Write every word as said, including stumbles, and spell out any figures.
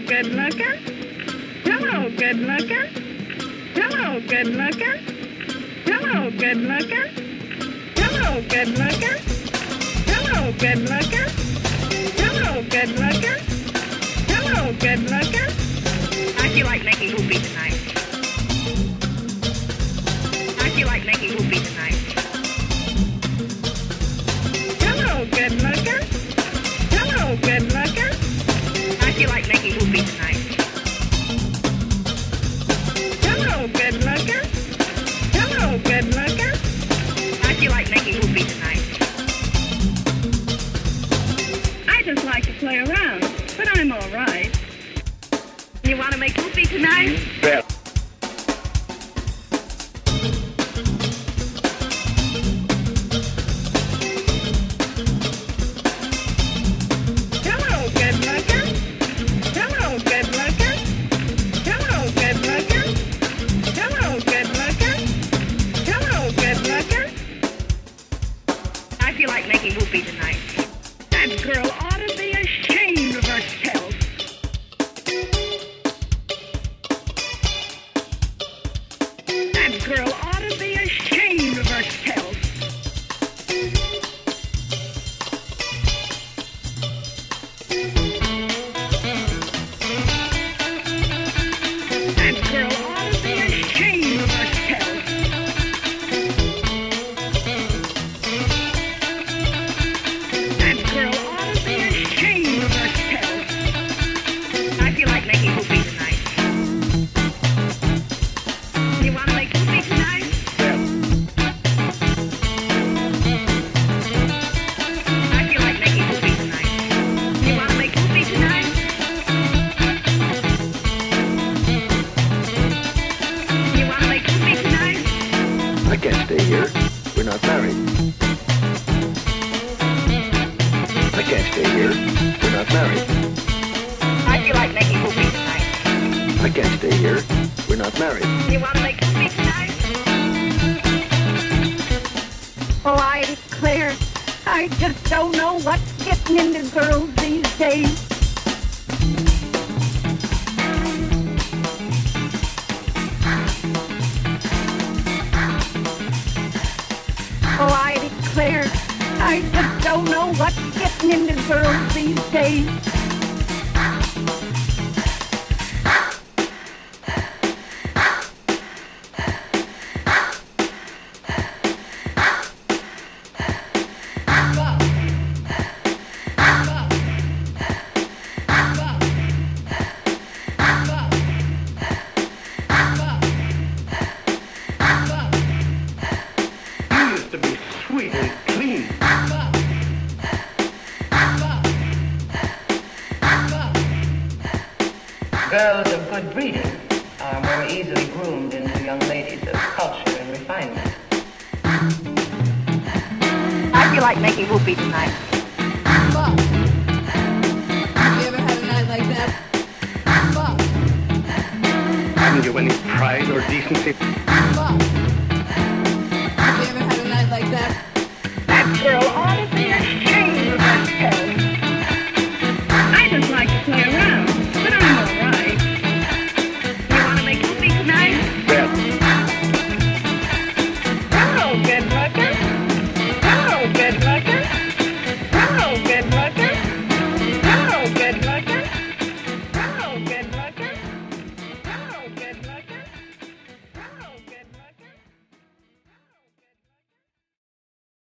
good looking. Hello, good looking. Hello, good looking. Hello, good looking. Hello, good looking. Hello, good looking. Hello, good looking. Hello, good looking. I feel like making whoopee tonight. I feel like making whoopee tonight. Hello, good looking. Hello, good looking. I feel like making whoopee tonight. Hello, good looking. Hello, good looking. I feel like making whoopee tonight. I just like to play around, but I'm all right. You want to make whoopee tonight? Yeah. Whoopee tonight. That girl ought to be ashamed of herself. That girl ought to be ashamed of herself. That girl ought to be ashamed of herself. Making whoopee tonight. You want to make whoopee tonight? Yeah. I feel like making whoopee tonight. You want to make whoopee tonight? You want to make whoopee tonight? I can't stay here. We're not married. I can't stay here. We're not married. I feel like making whoopee tonight. I can't stay here. We're not married. You want to make whoopee tonight? Oh, I declare, I just don't know what's getting into girls these days. Oh, I declare, I just don't know what's getting into girls these days. Girls of good breeding are more easily groomed into young ladies of culture and refinement. I feel like making whoopee tonight. Fuck. Have you ever had a night like that? Fuck. Haven't you any pride or decency? Fuck. Have you ever had a night like that? That girl ought to